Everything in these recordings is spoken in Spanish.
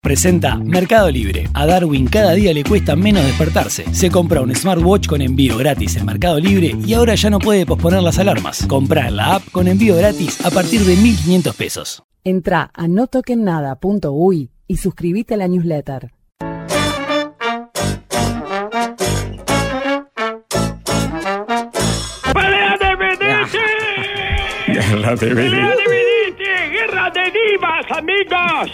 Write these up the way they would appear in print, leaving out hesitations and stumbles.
Presenta Mercado Libre. A Darwin cada día le cuesta menos despertarse. Se compra un smartwatch con envío gratis en Mercado Libre y ahora ya no puede posponer las alarmas. Comprá la app con envío gratis a partir de 1.500 pesos. Entrá a notokennada.uy y suscríbete a la newsletter. ¡Pelea de Medici! Guerra de ¡Pelea Medici. de Medici! ¡Guerra de divas, amigos!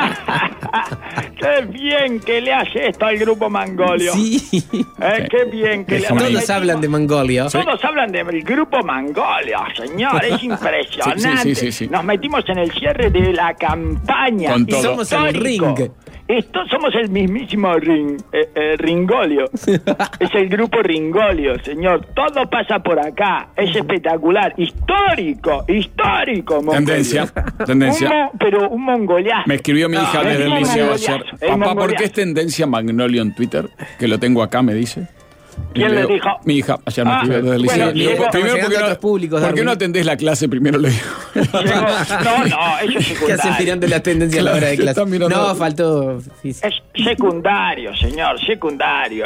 ¡Qué bien que le hace esto al grupo Mangolio! Sí. ¡Qué bien que le hace! Todos hablan de Mangolio. Todos hablan del grupo Mangolio, señor. Es impresionante. Sí. Nos metimos en el cierre de la campaña. Con todo. Somos el histórico. ring. Somos el mismísimo Ringolio. Es el grupo Ringolio, señor. Todo pasa por acá. Es espectacular. Histórico. Mongolio. Tendencia. Pero un mongoliazo. Me escribió mi hija desde el liceo ayer. Papá, ¿por qué es tendencia Magnolio en Twitter? Que lo tengo acá, me dice. ¿Quién le dijo? Mi hija, ayer me escribió desde el liceo. bueno, Le digo, llegó- primero, Estamos llegando a otros públicos, ¿por qué Darwin. no atendés la clase? Primero le digo. No, eso es ¿Qué secundario. hacen mirando las tendencias a la hora de clase? Están mirando- No, faltó... Es secundario, señor, secundario.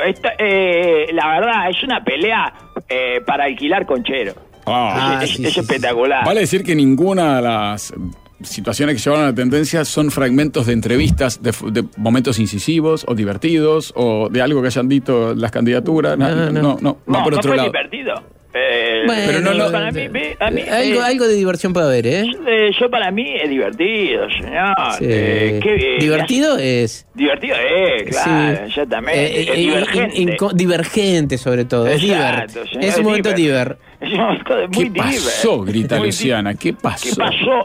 La verdad, es una pelea para alquilar conchero. Es sí. espectacular. Vale decir que ninguna de las situaciones que llevaron a la tendencia son fragmentos de entrevistas, de momentos incisivos o divertidos o de algo que hayan dicho las candidaturas. No, va por no otro fue lado. divertido. Bueno, pero no, para mí, algo de diversión puede haber, ¿eh? yo para mí es divertido, señor. Sí. ¿Qué- Divertido es... Divertido claro, Sí. exactamente. Es divergente. Divergente, sobre todo. Es Exacto, diver. señor, es un momento diver. Es un momento muy ¿Qué pasó? diver. Grita Muy Luciana. ¿Qué pasó? ¿Qué pasó?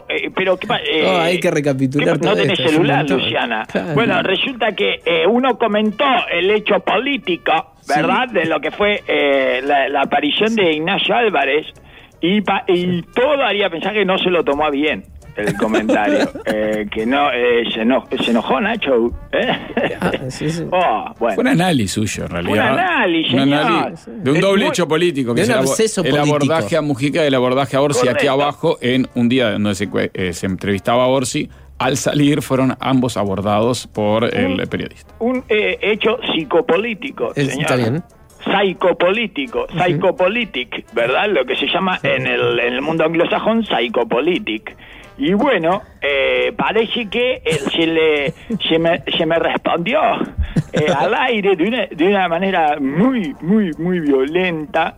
Hay que recapitular No todo tenés esto, es un celular, montón. Luciana. Claro. Bueno, resulta que uno comentó el hecho político, ¿verdad? De lo que fue la aparición de Ignacio Álvarez y todo haría pensar que no se lo tomó bien el comentario. Que no se enojó Nacho. Sí. Oh, bueno. Fue un análisis suyo, en realidad. Un análisis, señor. De un Es doble muy- hecho político, que de es un el absceso el político. abordaje a Mujica y el abordaje a Orsi aquí Correcto. abajo, en un día donde se entrevistaba a Orsi. Al salir fueron ambos abordados por el periodista. Un hecho psicopolítico, señor. Está bien. Psicopolítico, psychopolitic, ¿verdad? Lo que se llama en el mundo anglosajón psychopolitic. Y bueno, parece que se me respondió al aire de una manera muy violenta.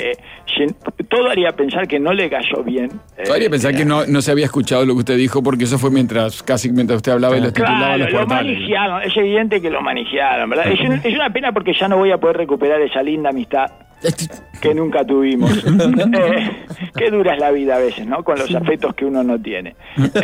Todo haría pensar que no le cayó bien. Todavía pensar que no se había escuchado lo que usted dijo, porque eso fue mientras usted hablaba y los titulaba Claro, los lo portales. maniciaron, es evidente que lo maniciaron, ¿verdad? Es una pena porque ya no voy a poder recuperar esa linda amistad que nunca tuvimos. Qué dura es la vida a veces, ¿no? Con los afectos que uno no tiene.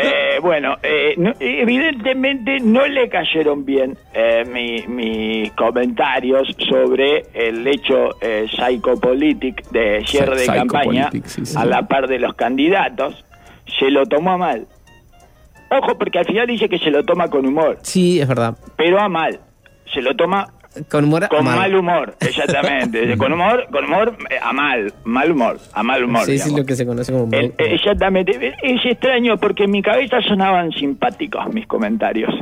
Evidentemente no le cayeron bien mis comentarios sobre el hecho psychopolitic de cierre de campaña Psychopolitic, sí. a la par de los candidatos. Se lo tomó a mal. Ojo, porque al final dice que se lo toma con humor, Sí, es verdad. pero a mal. Se lo toma Con humor. con mal humor, exactamente. con humor, a mal humor. Sí, es digamos. lo que se conoce como... Exactamente. Es extraño porque en mi cabeza sonaban simpáticos mis comentarios.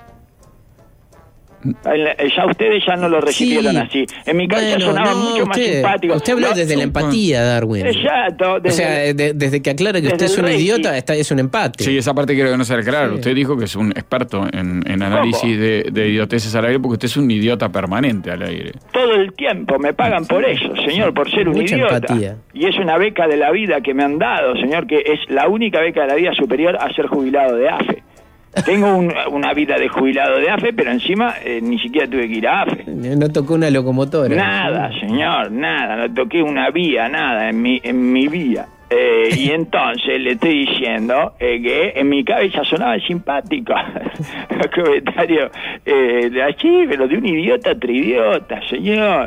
Ya ustedes ya no lo recibieron Sí. así. En mi cabeza Bueno, sonaban no, mucho más usted- simpáticos. Usted habló No, desde la empatía, Darwin. Exacto. O sea, desde que aclara que desde usted es el un Reiki. idiota, es un empate. Sí, esa parte quiero que no sea clara. Sí. Usted dijo que es un experto en análisis de idioteces al aire, porque usted es un idiota permanente al aire. Todo el tiempo me pagan por eso, señor, por ser un Mucha idiota. empatía. Y es una beca de la vida que me han dado, señor, que es la única beca de la vida superior a ser jubilado de AFE. Tengo una vida de jubilado de AFE, pero encima ni siquiera tuve que ir a AFE. No tocó una locomotora. Nada, señor, nada, no toqué una vía, nada en mi vía. Y entonces le estoy diciendo que en mi cabeza sonaba simpático los comentarios de allí, pero de un idiota a otro idiota, señor.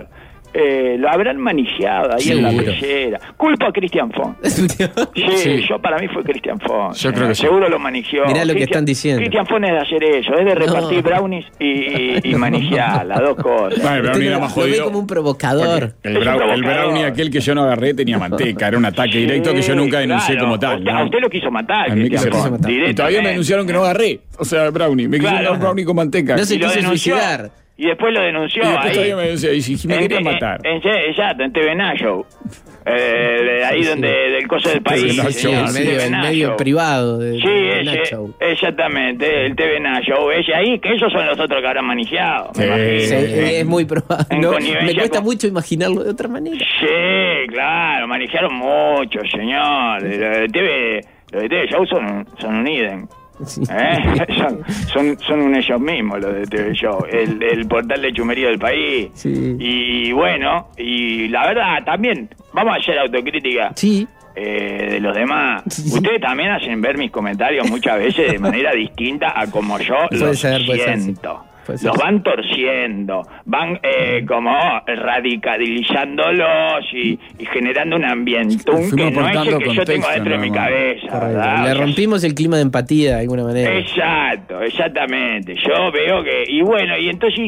Lo habrán manejado ahí en la Seguro. pecera. Culpa a Christian Font. Sí, yo para mí fue Christian Font. Yo creo que sí. Seguro lo manejeó. Mirá lo que están diciendo. Christian Font es de hacer eso, es de repartir brownies y manejar, las dos cosas. Bueno, el brownie era más Lo ve jodido. como un provocador. El, Es un el provocador. brownie aquel que yo no agarré tenía manteca, era un ataque Sí, directo que yo nunca denuncié claro. como tal. A usted lo quiso matar, A mí Christian quiso Font, matar. Y todavía me directamente. denunciaron que no agarré. O sea, el brownie. Me quisieron Claro. dar brownie con manteca. No se Y lo quiso denunció. suicidar. Y después lo denunció Y después ahí. todavía me denuncié. Y si me querían matar. Exacto, en TV Show. Ahí Sí, donde, sí. del coso del país. TV Sí, Nacho, sí, señor, el TV medio Show. privado de Sí, Nacho. exactamente, el TV Show. Ese ahí, que esos son los otros que habrán manejado. Sí. me imagino. Sí, es muy probable. En No, connivencia me cuesta con- mucho imaginarlo de otra manera. Sí, claro, manejaron mucho, señor. Los de TV Show son un idem. Sí. Son un ellos mismos los de TV Show, el portal de chumería del país. Sí. Y bueno, y la verdad también, vamos a hacer autocrítica Sí. de los demás. Sí. Ustedes también hacen ver mis comentarios muchas veces de manera distinta a como yo Puede los ser, sí. siento. Puede ser, Los sí. van torciendo, van como radicalizándolos y generando un ambientún Fuimos que no es el aportando que yo tengo contexto, dentro de mi nada más. cabeza. Correcto. ¿verdad? Le O sea, rompimos el clima de empatía de alguna manera. Exacto, exactamente. Yo veo que... Y bueno, y entonces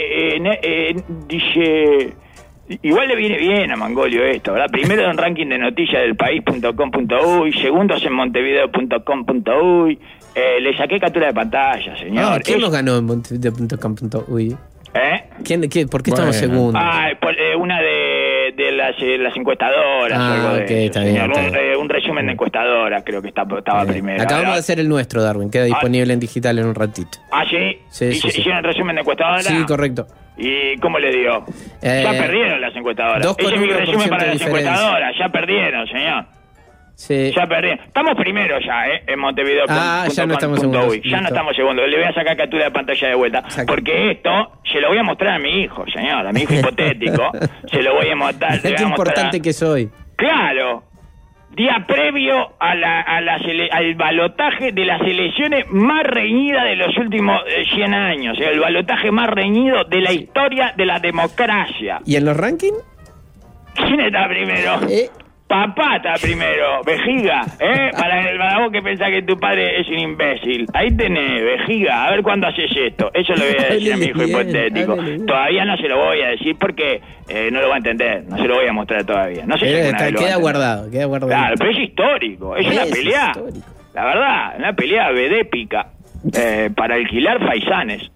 dice... Igual le viene bien a Mangolio esto, ¿verdad? Primero en un ranking de noticias del país.com.uy, segundos en montevideo.com.uy. Le saqué captura de pantalla, señor. Ah, ¿quién nos ganó en montevideo.com.uy? ¿Por qué estamos Bueno. segundos? Una de las encuestadoras. Ah, algo de ok, eso, está bien, señor. está bien. Un resumen de encuestadoras, creo que estaba primero. Acabamos ¿verdad? de hacer el nuestro, Darwin. Queda disponible en digital en un ratito. Ah, ¿sí? Sí, sí, sí. ¿Hicieron el resumen de encuestadoras? Sí, correcto. ¿Y cómo le dio? Ya perdieron las encuestadoras. 2,1% Ese es mi resumen para de las diferencia. encuestadoras. Ya perdieron, señor. Sí. Ya perdieron. Estamos primero ya, en Montevideo. Ya no estamos segundos. Ya no Listo. estamos segundos. Le voy a sacar captura de pantalla de vuelta. Exacto. Porque esto se lo voy a mostrar a mi hijo, señor. A mi hijo hipotético. Se lo voy a mostrar. Qué importante que soy. Claro. Día previo al balotaje de las elecciones más reñidas de los últimos 100 años. El balotaje más reñido de la historia de la democracia. ¿Y en los rankings? ¿Quién está primero? Papá está primero, vejiga, para vos que pensás que tu padre es un imbécil. Ahí tenés, vejiga, a ver cuándo haces esto. Eso le voy a decir a mi hijo Háblele bien, hipotético. háblele bien. Todavía no se lo voy a decir porque no lo va a entender, no se lo voy a mostrar todavía. No sé si alguna vez lo va a Queda entender. guardado, Claro, pero es histórico, es una pelea. histórico. La verdad, una pelea vedépica para alquilar faisanes.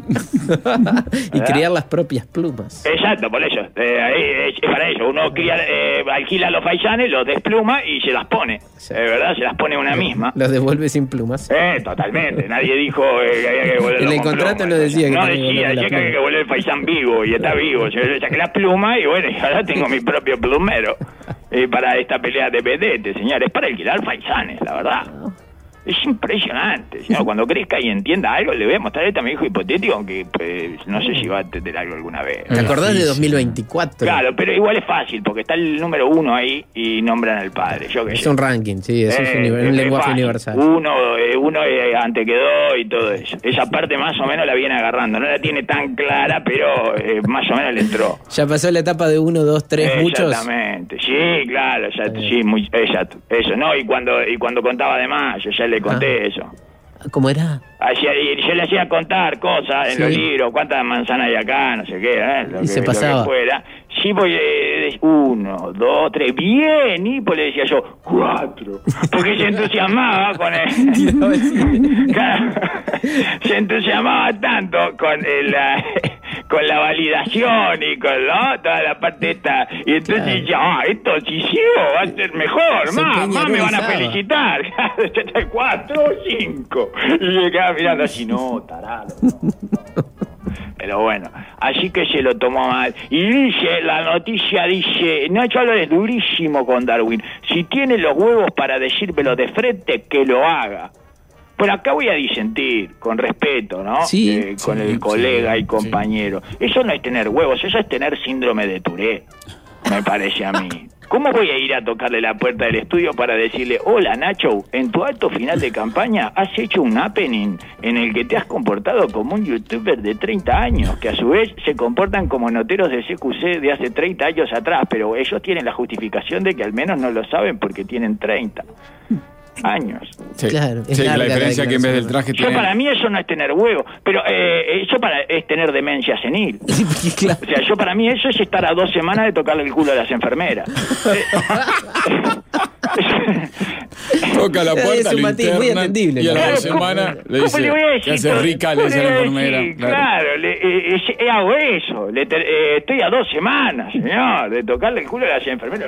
Y criar las propias plumas. Exacto, por eso. Es para eso. Uno alquila los faisanes, los despluma y se las pone. Sí. ¿Verdad? Se las pone una misma. Los devuelve sin plumas. Totalmente. Nadie dijo que había que devolverlo En el con contrato pluma. no decía que No tenía que decía, devolver la decía que había que pluma. devolver el faisán vivo y está vivo. Yo le saqué la pluma y bueno, y ahora tengo mi propio plumero para esta pelea de vedete, señores. Para alquilar faisanes, la verdad. Es impresionante, señor. Cuando crezca y entienda algo, le voy a mostrar esto a mi hijo hipotético, aunque pues, no sé si va a entender algo alguna vez. ¿Te acordás de 2024? Claro, pero igual es fácil, porque está el número 1 ahí y nombran al padre. Yo qué Es sé. un ranking, sí, es un Es lenguaje fácil. universal. Uno ante quedó y todo eso. Esa parte más o menos la viene agarrando. No la tiene tan clara, pero más o menos le entró. Ya pasó la etapa de 1, 2, 3, muchos. Exactamente. Sí, claro, exacto. Sí, exacto. Eso, ¿no? Y cuando contaba de más, yo ya le conté eso. ¿Cómo era? Yo le hacía contar cosas en Sí. los libros, cuántas manzanas hay acá, no sé qué, Y se pasaba. lo que fuera. Sí, pues 1, 2, 3, bien, y pues le decía yo 4, porque se entusiasmaba con Claro, se entusiasmaba tanto con la validación y con toda la parte esta, y entonces decía, esto si sigo va a ser mejor, Se más me van a peñaronizaba. felicitar. 4 o 5. Y me quedaba mirando así, no, tarado, no. Pero bueno, así que se lo tomó mal. Y dice, la noticia dice, Nacho Álvarez durísimo con Darwin. Si tiene los huevos para decírmelo de frente, que lo haga. Pero acá voy a disentir, con respeto, ¿no? Sí, Con el colega y compañero. Eso no es tener huevos, eso es tener síndrome de Tourette, me parece a mí. ¿Cómo voy a ir a tocarle la puerta del estudio para decirle, hola Nacho, en tu acto final de campaña has hecho un happening en el que te has comportado como un youtuber de 30 años, que a su vez se comportan como noteros de CQC de hace 30 años atrás, pero ellos tienen la justificación de que al menos no lo saben porque tienen 30 años? Sí, claro, sí, la diferencia es que en vez del traje tiene... Para mí eso no es tener huevo, pero eso es tener demencia senil. Claro. O sea, para mí eso es estar a 2 semanas de tocarle el culo a las enfermeras. Toca la puerta, es un matiz muy entendible. Y a la semana le dice, ¿qué hace rica? Le dice a la enfermera. Claro, hago eso. Estoy a 2 semanas, señor, de tocarle el culo a las enfermeras.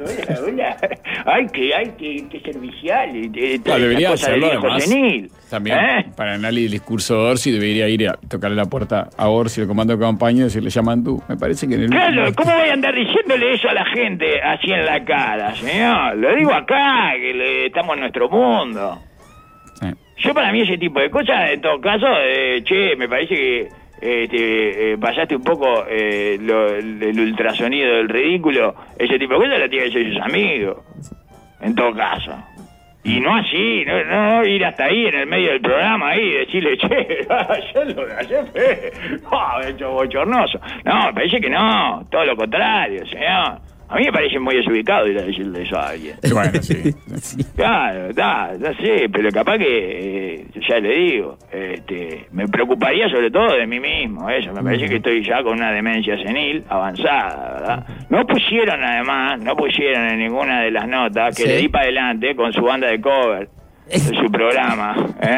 Ay, que servicial. Debería hacerlo además. Senil. También, para análisis del discurso de Orsi, debería ir a tocarle la puerta a Orsi, el comando de campaña, y decirle, llaman tú. Me parece que en el... Claro, ¿cómo voy a andar diciéndole eso a la gente así en la cara, señor? Lo digo acá, que estamos en nuestro mundo. Yo, para mí, ese tipo de cosas, en todo caso, me parece que pasaste un poco el ultrasonido del ridículo. Ese tipo de cosas la tienen que ser sus amigos, en todo caso. Y no así, no ir hasta ahí en el medio del programa ahí y decirle, yo lo de ayer fue hecho bochornoso. No, me parece que no, todo lo contrario, señor. A mí me parece muy desubicado ir a decirle eso a alguien. Bueno, sí. Claro, no sé, pero capaz que, ya le digo, me preocuparía sobre todo de mí mismo, eso. Me parece que estoy ya con una demencia senil avanzada, ¿verdad? No pusieron en ninguna de las notas que le di para adelante con su banda de cover de su programa,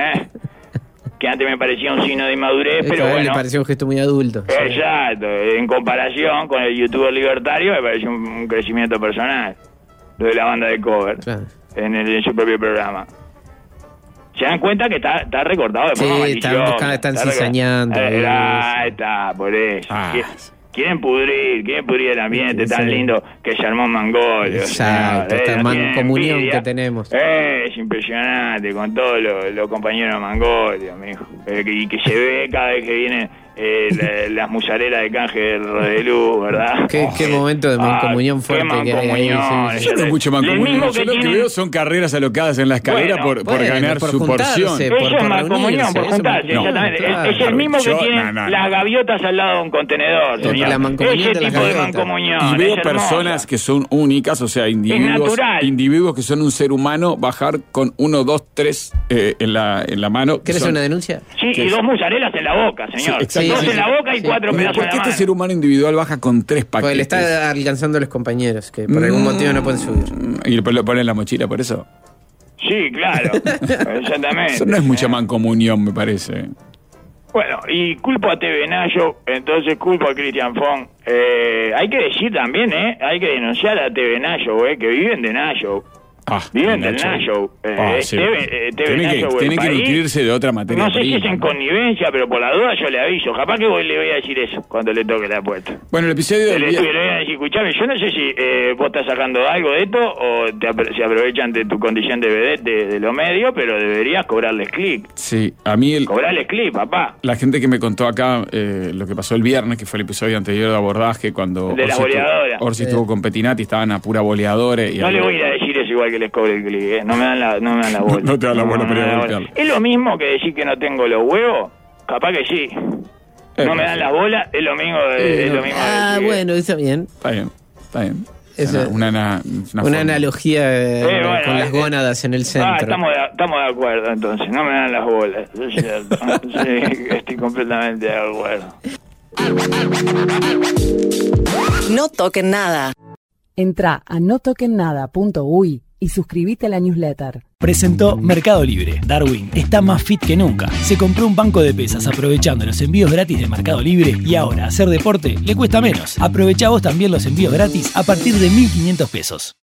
que antes me parecía un signo de inmadurez, pero bueno, le pareció un gesto muy adulto. Exacto, en comparación con el youtuber libertario me pareció un crecimiento personal, lo de la banda de cover, claro, en su propio programa. Se dan cuenta que está recortado de forma maliciosa. Están cizañando. Está, por eso. Quieren pudrir el ambiente tan lindo que se armó en Mangolio. Exacto, esta mancomunión que tenemos. Es impresionante con todos los compañeros de Mangolio, mijo. Y que se ve cada vez que vienen las musarelas de canje del Rodelú, ¿verdad? Qué momento de mancomunión fuerte que hay ahí. Yo no mucho mancomunión. Yo lo que veo son carreras alocadas en la escalera por ganar su porción. Eso es mancomunión, por juntarse. Es el mismo que tienen las gaviotas al lado de un contenedor, señor. Ese tipo de mancomunión. Y veo personas que son únicas, o sea, individuos que son un ser humano, bajar con 1, 2, 3 en la mano. ¿Quieres una denuncia? Sí, y 2 musarelas en la boca, señor. 2 en la boca y 4 pedazos en la mano. ¿Por qué este ser humano individual baja con 3 paquetes? Porque le está alcanzando a los compañeros, que por algún motivo no pueden subir. ¿Y lo ponen en la mochila por eso? Sí, claro. Exactamente. Eso no es mucha mancomunión, me parece. Bueno, y culpo a TV Nayo, entonces culpo a Cristian Fon. Hay que decir también, hay que denunciar a TV Nayo, que viven de Nayo. Viven del Nayo. Tienen que nutrirse de otra materia. No sé si es en connivencia, pero por la duda yo le aviso. Capaz que le voy a decir eso cuando le toque la puerta. Bueno, el episodio del día... Le voy a decir, escuchame, yo no sé si vos estás sacando algo de esto o se aprovechan de tu condición de vedette de los medios, pero deberías cobrarles clic. Sí, a mí... Cobrarles clic, papá. La gente que me contó acá lo que pasó el viernes, que fue el episodio anterior de abordaje, cuando de la boleadora. Orsi estuvo con Petinati, estaban a pura boleadores. No le voy a ir a decir eso igual que les cobre el clic, no me dan la bola. No te dan la bola para ir a golpearlo. Es lo mismo que decir que no tengo los huevos, capaz que sí. No me dan las bolas, es lo mismo bueno, está bien. Está bien. Es una analogía con las gónadas en el centro. Estamos de acuerdo, entonces. No me dan las bolas, es cierto. Sí, estoy completamente de acuerdo. No toquen nada. Entrá a notoquennada.uy y suscríbete a la newsletter. Presentó Mercado Libre. Darwin está más fit que nunca. Se compró un banco de pesas aprovechando los envíos gratis de Mercado Libre y ahora hacer deporte le cuesta menos. Aprovechá vos también los envíos gratis a partir de 1.500 pesos.